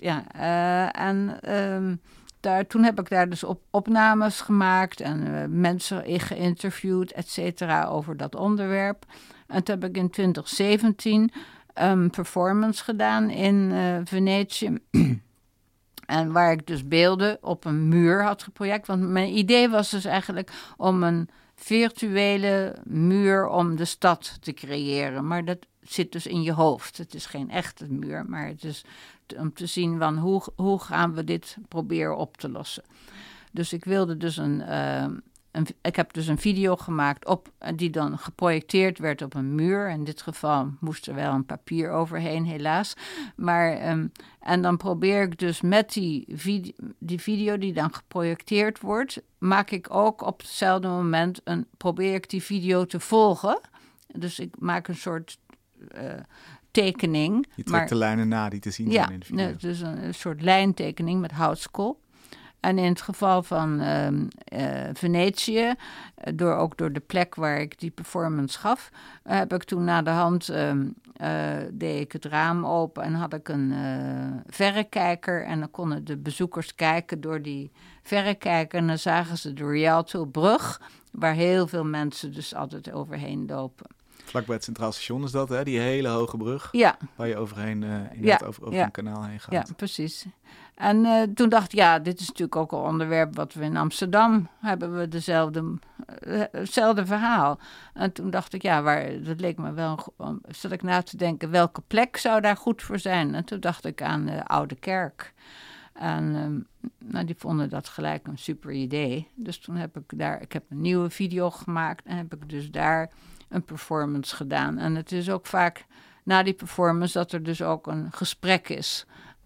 toen heb ik daar dus opnames gemaakt en mensen geïnterviewd, et cetera, over dat onderwerp. En toen heb ik in 2017 een performance gedaan in Venetië. En waar ik dus beelden op een muur had geproject. Want mijn idee was dus eigenlijk om een virtuele muur om de stad te creëren. Maar dat zit dus in je hoofd. Het is geen echte muur, maar het is om te zien van hoe gaan we dit proberen op te lossen. Dus ik wilde dus ik heb dus een video gemaakt die dan geprojecteerd werd op een muur. In dit geval moest er wel een papier overheen, helaas. Maar, en dan probeer ik dus met die video die dan geprojecteerd wordt, maak ik ook op hetzelfde moment probeer ik die video te volgen. Dus ik maak een soort tekening. Je trekt de lijnen na die te zien zijn in de video. Ja, dus een soort lijntekening met houtskool. En in het geval van Venetië, ook door de plek waar ik die performance gaf, heb ik toen na de hand deed ik het raam open en had ik een verrekijker. En dan konden de bezoekers kijken door die verrekijker. En dan zagen ze de Rialto-brug, waar heel veel mensen dus altijd overheen lopen. Vlakbij het Centraal Station is dat, hè? Die hele hoge brug. Ja. Waar je overheen over een kanaal heen gaat. Ja, precies. En toen dacht ik, dit is natuurlijk ook een onderwerp wat we in Amsterdam hebben we hetzelfde verhaal. En toen dacht ik, dat leek me wel, zat ik na te denken, welke plek zou daar goed voor zijn? En toen dacht ik aan de Oude Kerk. En die vonden dat gelijk een super idee. Dus toen heb ik heb een nieuwe video gemaakt en heb ik dus daar een performance gedaan. En het is ook vaak na die performance dat er dus ook een gesprek is.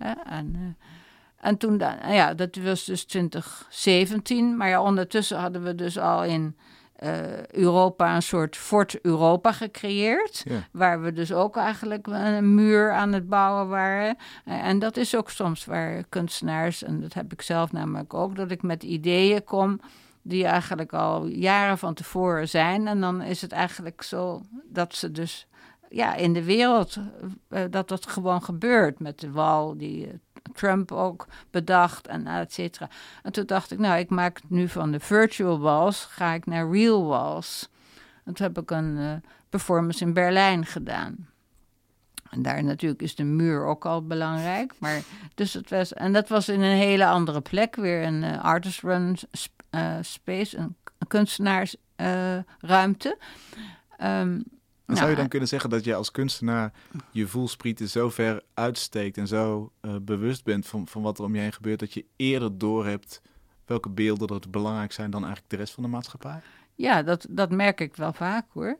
En toen, dat was dus 2017. Maar ondertussen hadden we dus al in Europa een soort Fort Europa gecreëerd. Ja. Waar we dus ook eigenlijk een muur aan het bouwen waren. En dat is ook soms waar kunstenaars, en dat heb ik zelf namelijk ook, dat ik met ideeën kom die eigenlijk al jaren van tevoren zijn. En dan is het eigenlijk zo dat ze dus in de wereld, dat gewoon gebeurt met de wal die Trump ook bedacht en et cetera. En toen dacht ik, ik maak nu van de virtual walls, ga ik naar real walls. En toen heb ik een performance in Berlijn gedaan. En daar natuurlijk is de muur ook al belangrijk. Maar dus dat was in een hele andere plek, weer een artist-run space, een kunstenaarsruimte. Zou je dan kunnen zeggen dat je als kunstenaar je voelsprieten zo ver uitsteekt en zo bewust bent van wat er om je heen gebeurt, dat je eerder doorhebt welke beelden er belangrijk zijn dan eigenlijk de rest van de maatschappij? Ja, dat merk ik wel vaak hoor.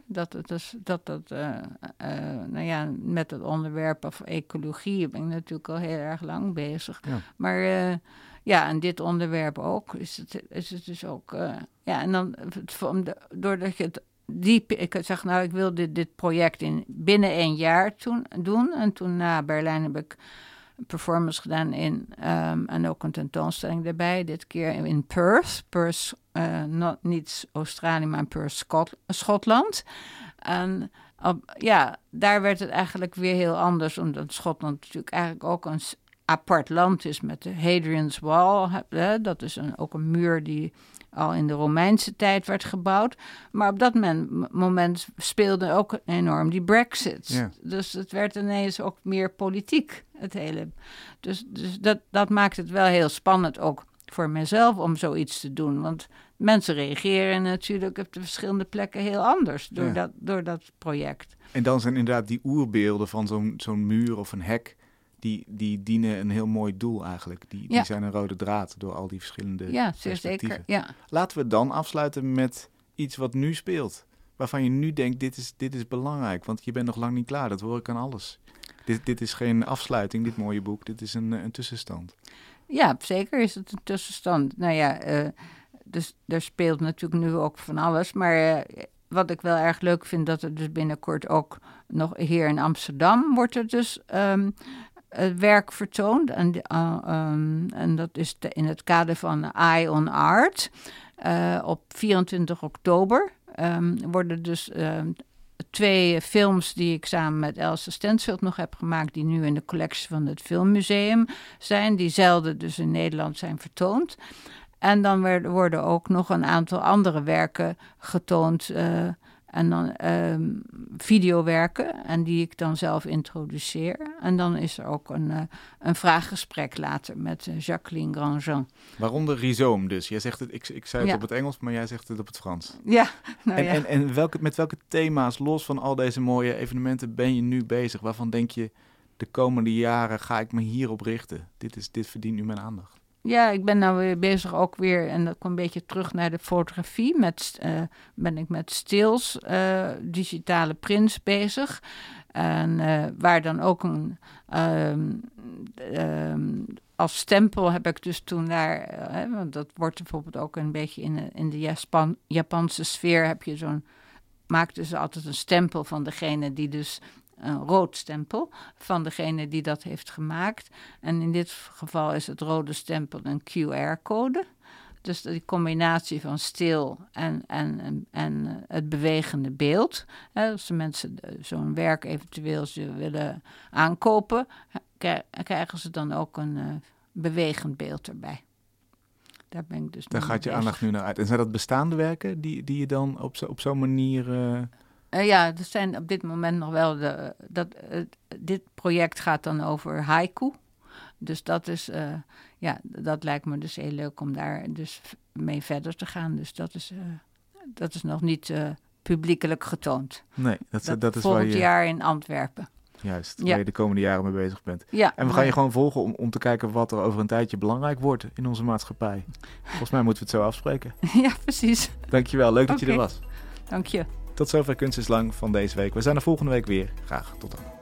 Met het onderwerp of ecologie ben ik natuurlijk al heel erg lang bezig. Ja. Maar en dit onderwerp ook is het dus ook. En dan doordat je het ik zeg, ik wil dit project binnen 1 jaar doen. En toen na Berlijn heb ik een performance gedaan en ook een tentoonstelling daarbij. Dit keer in Perth. Perth, niet Australië, maar Perth, Schotland. En daar werd het eigenlijk weer heel anders. Omdat Schotland natuurlijk eigenlijk ook een apart land is met de Hadrian's Wall. Dat is ook een muur die al in de Romeinse tijd werd gebouwd. Maar op dat moment speelde ook enorm die Brexit. Ja. Dus het werd ineens ook meer politiek, het hele. Dus dat maakt het wel heel spannend ook voor mezelf om zoiets te doen. Want mensen reageren natuurlijk op de verschillende plekken heel anders door dat project. En dan zijn inderdaad die oerbeelden van zo'n muur of een hek, die dienen een heel mooi doel eigenlijk. Die zijn een rode draad door al die verschillende perspectieven. Zeker, ja. Laten we dan afsluiten met iets wat nu speelt. Waarvan je nu denkt, dit is belangrijk. Want je bent nog lang niet klaar, dat hoor ik aan alles. Dit is geen afsluiting, dit mooie boek. Dit is een tussenstand. Ja, zeker is het een tussenstand. Dus er speelt natuurlijk nu ook van alles. Maar wat ik wel erg leuk vind, dat er dus binnenkort ook nog hier in Amsterdam wordt er dus werk vertoond. En dat is in het kader van Eye on Art. Op 24 oktober worden dus 2 films die ik samen met Elsa Stensveld nog heb gemaakt, die nu in de collectie van het Filmmuseum zijn, die zelden dus in Nederland zijn vertoond. En dan worden ook nog een aantal andere werken getoond. En dan videowerken. En die ik dan zelf introduceer. En dan is er ook een vraaggesprek later met Jacqueline Grandjean. Waaronder Rhizoom dus. Jij zegt het, ik zei het op het Engels, maar jij zegt het op het Frans. Ja. En met welke thema's, los van al deze mooie evenementen, ben je nu bezig? Waarvan denk je, de komende jaren ga ik me hierop richten? Dit verdient nu mijn aandacht. Ja, ik ben nou weer bezig ook weer, en dat komt een beetje terug naar de fotografie. Ben ik met stils, digitale prints bezig. En waar dan ook als stempel heb ik dus toen daar, want dat wordt bijvoorbeeld ook een beetje in de Japanse sfeer heb je maakt dus altijd een stempel van degene die dus een rood stempel van degene die dat heeft gemaakt. En in dit geval is het rode stempel een QR-code. Dus die combinatie van stil en het bewegende beeld. Als de mensen zo'n werk eventueel willen aankopen, krijgen ze dan ook een bewegend beeld erbij. Daar ben ik dus. Daar gaat je aandacht nu naar uit. En zijn dat bestaande werken die je dan op zo'n manier er zijn op dit moment nog wel dit project gaat dan over haiku. Dus dat is, dat lijkt me dus heel leuk om daar dus mee verder te gaan. Dus dat is nog niet publiekelijk getoond. Nee, dat is volgend jaar in Antwerpen. Juist, waar je de komende jaren mee bezig bent. Ja, en we gaan je gewoon volgen om te kijken wat er over een tijdje belangrijk wordt in onze maatschappij. Volgens mij moeten we het zo afspreken. Ja, precies. Dankjewel, leuk dat je er was. Dank je. Tot zover Kunst is Lang van deze week. We zijn er volgende week weer. Graag, tot dan.